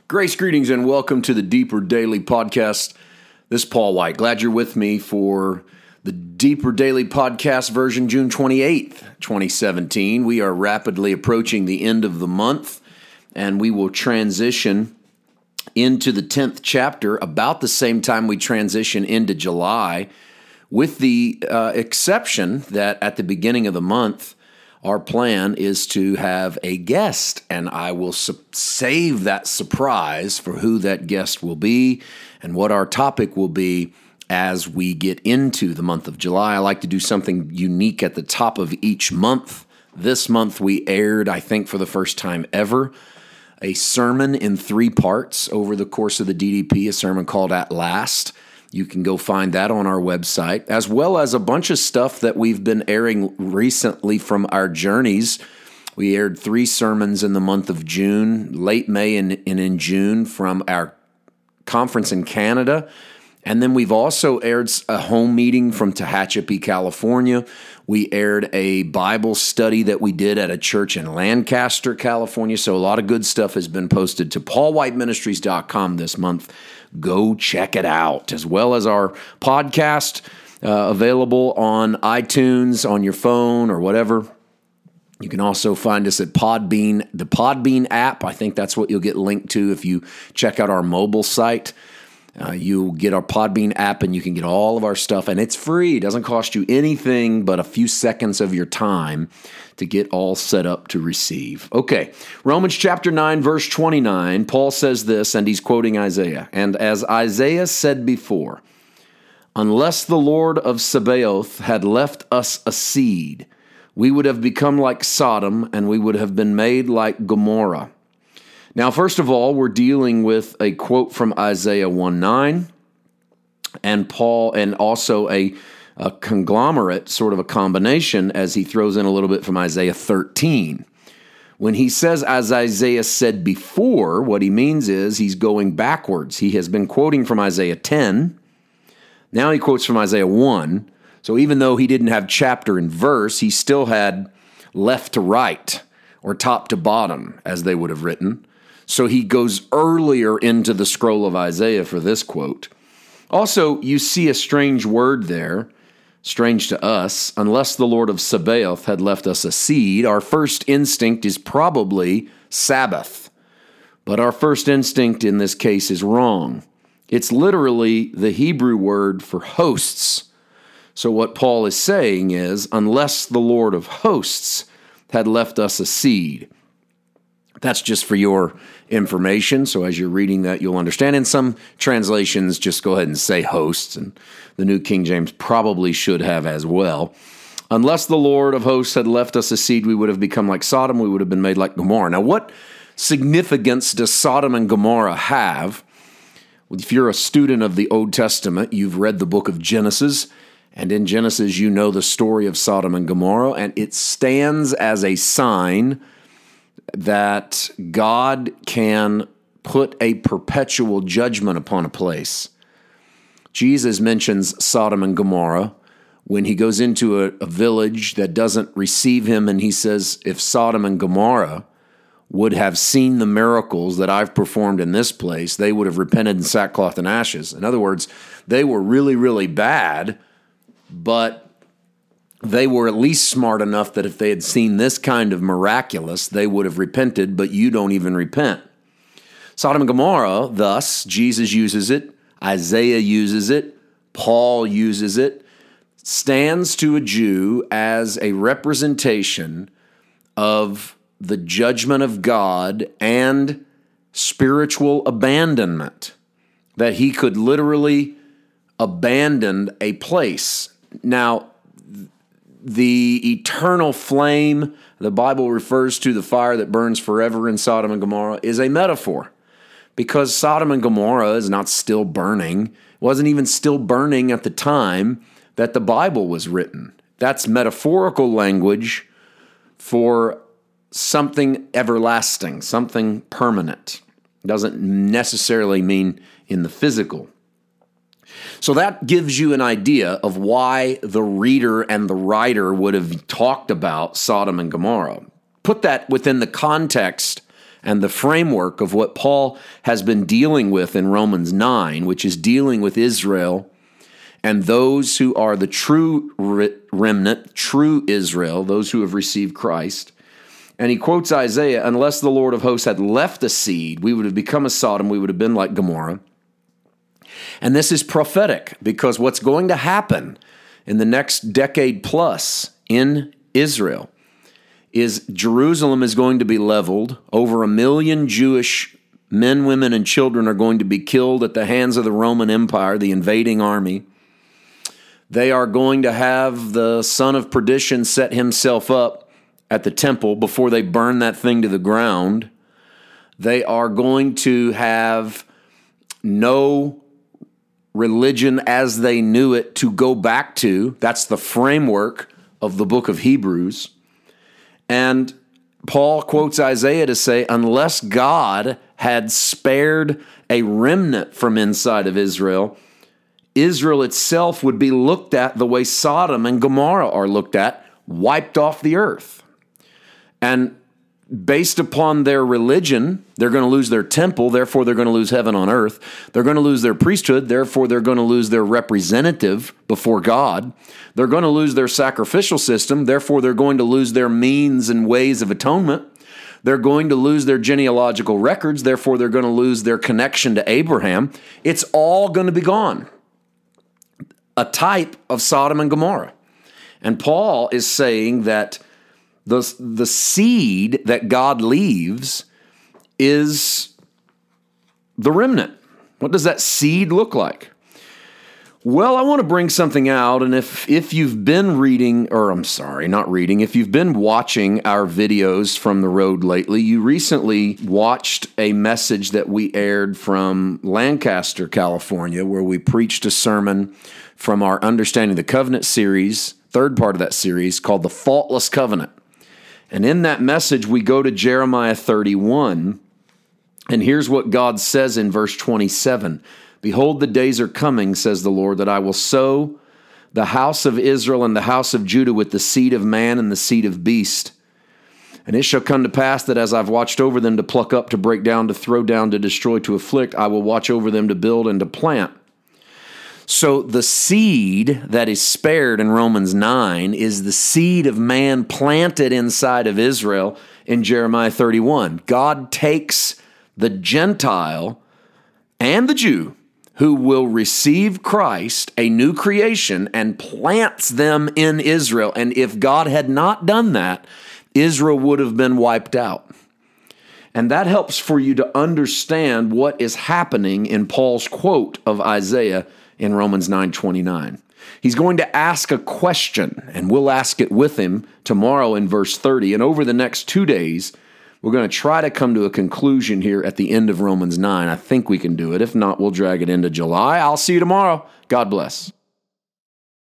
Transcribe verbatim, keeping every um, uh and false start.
Grace, greetings, and welcome to the Deeper Daily Podcast. This is Paul White. Glad you're with me for the Deeper Daily Podcast version, June twenty-eighth, twenty seventeen. We are rapidly approaching the end of the month, and we will transition into the tenth chapter about the same time we transition into July, with the uh, exception that at the beginning of the month, our plan is to have a guest, and I will su- save that surprise for who that guest will be and what our topic will be as we get into the month of July. I like to do something unique at the top of each month. This month we aired, I think for the first time ever, a sermon in three parts over the course of the D D P, a sermon called At Last. You can go find that on our website, as well as a bunch of stuff that we've been airing recently from our journeys. We aired three sermons in the month of June, late May and, and in June from our conference in Canada. And then we've also aired a home meeting from Tehachapi, California. We aired a Bible study that we did at a church in Lancaster, California. So a lot of good stuff has been posted to paul white ministries dot com this month. Go check it out, as well as our podcast uh, available on iTunes, on your phone or whatever. You can also find us at Podbean, the Podbean app. I think that's what you'll get linked to if you check out our mobile site. Uh, you'll get our Podbean app, and you can get all of our stuff, and it's free. It doesn't cost you anything but a few seconds of your time to get all set up to receive. Okay, Romans chapter nine, verse twenty-nine, Paul says this, and he's quoting Isaiah. And as Isaiah said before, unless the Lord of Sabaoth had left us a seed, we would have become like Sodom, and we would have been made like Gomorrah. Now, first of all, we're dealing with a quote from Isaiah one nine, and Paul, and also a, a conglomerate, sort of a combination, as he throws in a little bit from Isaiah thirteen. When he says, as Isaiah said before, what he means is he's going backwards. He has been quoting from Isaiah ten. Now he quotes from Isaiah one. So even though he didn't have chapter and verse, he still had left to right, or top to bottom, as they would have written. So he goes earlier into the scroll of Isaiah for this quote. Also, you see a strange word there, strange to us. Unless the Lord of Sabaoth had left us a seed, our first instinct is probably Sabbath. But our first instinct in this case is wrong. It's literally the Hebrew word for hosts. So what Paul is saying is, unless the Lord of hosts had left us a seed. That's just for your information, so as you're reading that, you'll understand. In some translations, just go ahead and say hosts, and the New King James probably should have as well. Unless the Lord of hosts had left us a seed, we would have become like Sodom, we would have been made like Gomorrah. Now, what significance does Sodom and Gomorrah have? If you're a student of the Old Testament, you've read the book of Genesis, and in Genesis, you know the story of Sodom and Gomorrah, and it stands as a sign that God can put a perpetual judgment upon a place. Jesus mentions Sodom and Gomorrah when he goes into a, a village that doesn't receive him, and he says, if Sodom and Gomorrah would have seen the miracles that I've performed in this place, they would have repented in sackcloth and ashes. In other words, they were really, really bad, but they were at least smart enough that if they had seen this kind of miraculous, they would have repented, but you don't even repent. Sodom and Gomorrah, thus, Jesus uses it, Isaiah uses it, Paul uses it, stands to a Jew as a representation of the judgment of God and spiritual abandonment, that he could literally abandon a place. Now, the eternal flame, the Bible refers to the fire that burns forever in Sodom and Gomorrah, is a metaphor, because Sodom and Gomorrah is not still burning. It wasn't even still burning at the time that the Bible was written. That's metaphorical language for something everlasting, something permanent. It doesn't necessarily mean in the physical. So that gives you an idea of why the reader and the writer would have talked about Sodom and Gomorrah. Put that within the context and the framework of what Paul has been dealing with in Romans nine, which is dealing with Israel and those who are the true remnant, true Israel, those who have received Christ. And he quotes Isaiah, unless the Lord of hosts had left a seed, we would have become a Sodom, we would have been like Gomorrah. And this is prophetic, because what's going to happen in the next decade plus in Israel is Jerusalem is going to be leveled. Over a million Jewish men, women, and children are going to be killed at the hands of the Roman Empire, the invading army. They are going to have the son of perdition set himself up at the temple before they burn that thing to the ground. They are going to have no religion as they knew it to go back to. That's the framework of the book of Hebrews. And Paul quotes Isaiah to say, unless God had spared a remnant from inside of Israel, Israel itself would be looked at the way Sodom and Gomorrah are looked at, wiped off the earth. And based upon their religion, they're going to lose their temple, therefore they're going to lose heaven on earth. They're going to lose their priesthood, therefore they're going to lose their representative before God. They're going to lose their sacrificial system, therefore they're going to lose their means and ways of atonement. They're going to lose their genealogical records, therefore they're going to lose their connection to Abraham. It's all going to be gone. A type of Sodom and Gomorrah. And Paul is saying that the, the seed that God leaves is the remnant. What does that seed look like? Well, I want to bring something out, and if if you've been reading, or I'm sorry, not reading, if you've been watching our videos from the road lately, you recently watched a message that we aired from Lancaster, California, where we preached a sermon from our Understanding the Covenant series, third part of that series, called The Faultless Covenant. And in that message, we go to Jeremiah thirty-one, and here's what God says in verse twenty-seven. Behold, the days are coming, says the Lord, that I will sow the house of Israel and the house of Judah with the seed of man and the seed of beast. And it shall come to pass that as I've watched over them to pluck up, to break down, to throw down, to destroy, to afflict, I will watch over them to build and to plant. So the seed that is spared in Romans nine is the seed of man planted inside of Israel in Jeremiah thirty-one. God takes the Gentile and the Jew who will receive Christ, a new creation, and plants them in Israel. And if God had not done that, Israel would have been wiped out. And that helps for you to understand what is happening in Paul's quote of Isaiah in Romans nine twenty-nine. He's going to ask a question, and we'll ask it with him tomorrow in verse thirty. And over the next two days, we're going to try to come to a conclusion here at the end of Romans nine. I think we can do it. If not, we'll drag it into July. I'll see you tomorrow. God bless.